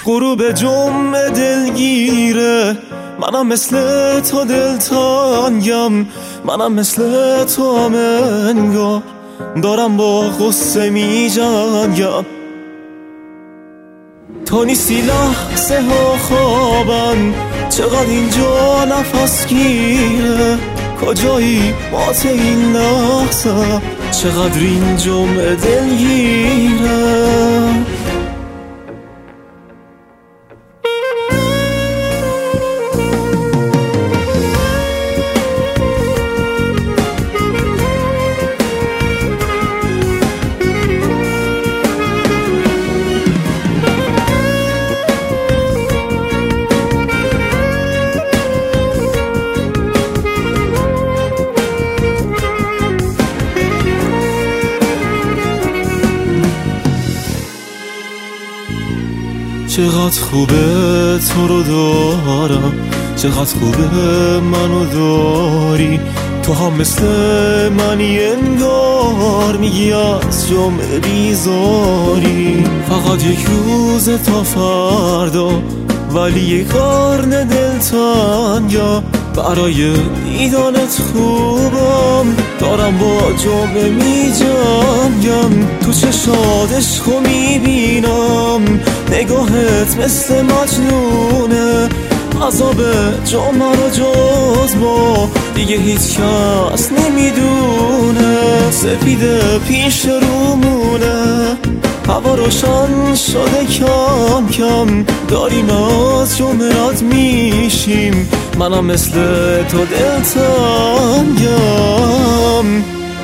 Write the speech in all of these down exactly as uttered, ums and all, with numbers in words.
غروب جمعه دلگیره، منم مثل تو دلتنگم، منم مثل تو هم انگار دارم با غصه می جنگم. تو نیستی لحظه ها خوابن، چقدر اینجا نفس گیره، کجایی مات این لحظه، چقدر این جمعه دلگیره. چقدر خوبه تو رو دارم، چقدر خوبه منو داری، تو هم مثل منی انگار، میگی از جمعه بیزاری. فقط یک روز تا فردا، ولی یک قرن دلتنگم، برای دیدنت خوبم، دارم با جمعه می جنگم. تو چشات عشقو می بینم، نگاهت مثل مجنونه، عذاب جمعه رو جز ما دیگه هیچ کس نمیدونه. سفیده پیش رومونه، هوا روشن شده کم کم، داریم از جمعه رد میشیم، منم مثل تو دلتنگم.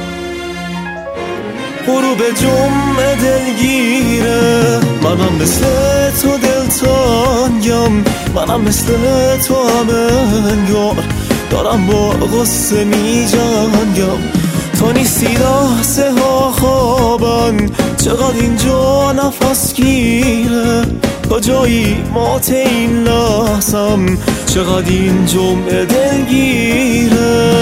غروب جمعه دلگیره، منم مثل تو دلتنگم، منم مثل تو هم انگار دارم با غصه می جنگم. تو نیستی لحظه ها خوابن، چقدر اینجا نفس گیره، کجایی مات این لحظم، چقدر این جمعه دلگیره.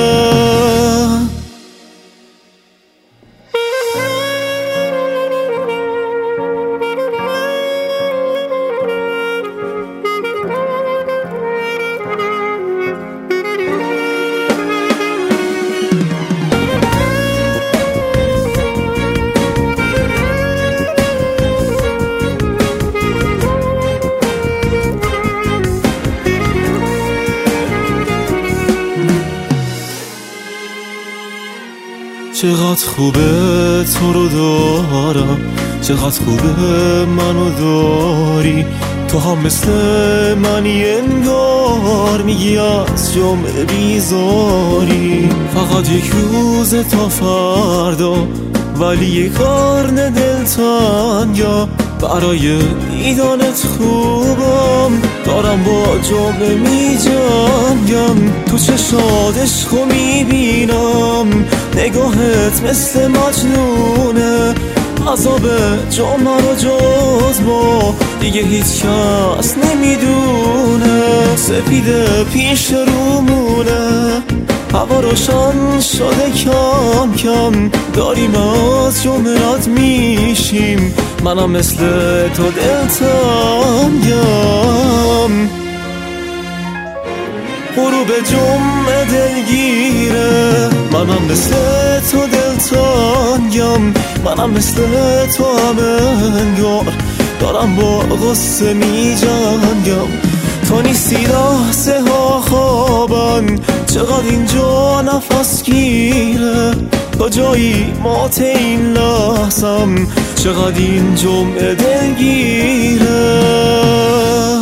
چقدر خوبه تو رو دارم، چقدر خوبه منو داری، تو هم مثل منی انگار، میگی از جمعه بیزاری. فقط یک روز تا فردا، ولی یک قرن دلتنگم، برای دیدنت خوبم، دارم با جمعه می جنگم. تو چشات عشقو می بینم، نگاهت مثل مجنونه، عذاب جمعه رو جز ما دیگه هیچ کس نمیدونه. سفیده پیش رومونه، هوا روشن شده کم کم، داریم از جمعه رد میشیم، منم مثل تو دلتنگم. غروب جمعه دلگیره، منم مثل تو دلتنگم، منم مثل تو هم انگار دارم با غصه می جنگم. تو نیستی لحظه ها خوابن، چقدر اینجا نفس گیره، کجایی مات این لحظم، چقدر این جمعه دلگیره.